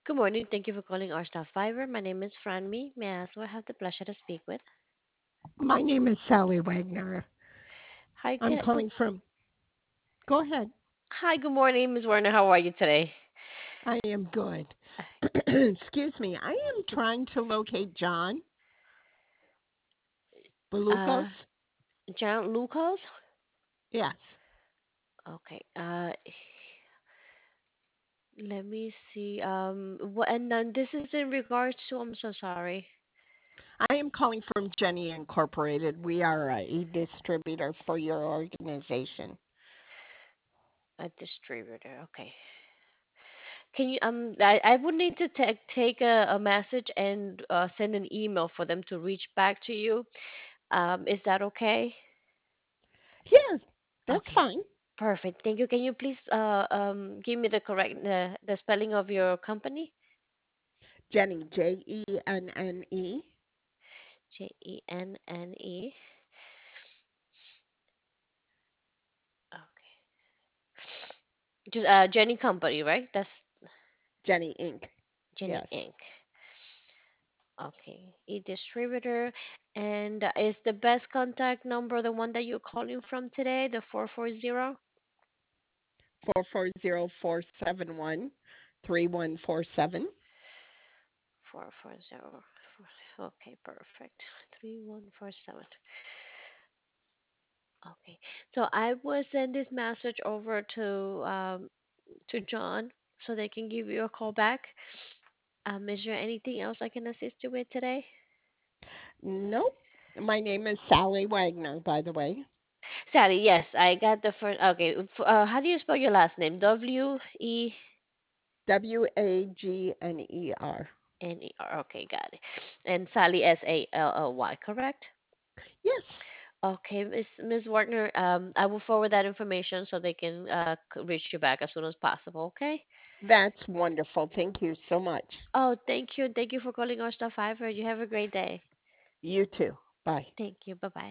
Good morning. Thank you for calling our staff Fiverr. My name is Franmi. May I ask who I have the pleasure to speak with? My name is Sally Wagner. Hi, I'm calling from. Go ahead. hi. Good morning, Ms. Werner. How are you today? I am good. Excuse me. I am trying to locate John Uh, Belucos. John Lucas. Yes. Okay. Let me see. What? And then this is in regards to. I'm so sorry. I am calling from Jenny Incorporated. We are a distributor for your organization. A distributor. Okay. Can you? I would need to take a message and send an email for them to reach back to you. Is that okay? Yeah, that's Okay. fine. Perfect. Thank you. Can you please give me the correct the spelling of your company? Jenny, Jenne. Jenne. Okay. Just Jenny Company, right? That's Jenny Inc. Jenny Yes. Inc. Okay. A distributor. And is the best contact number the one that you're calling from today, the 440? 440-471-3147. 440. Okay, perfect. 3147. Okay. So I will send this message over to John so they can give you a call back. Is there anything else I can assist you with today? Nope. My name is Sally Wagner, by the way. Sally, yes, I got the first. Okay, how do you spell your last name? Wagner. Wender. Okay, got it. And Sally, Sally, correct? Yes. Okay, Miss Wagner, I will forward that information so they can reach you back as soon as possible. Okay. That's wonderful. Thank you so much. Oh, thank you. Thank you for calling our staff Fiverr. You have a great day. You too. Bye. Thank you. Bye bye.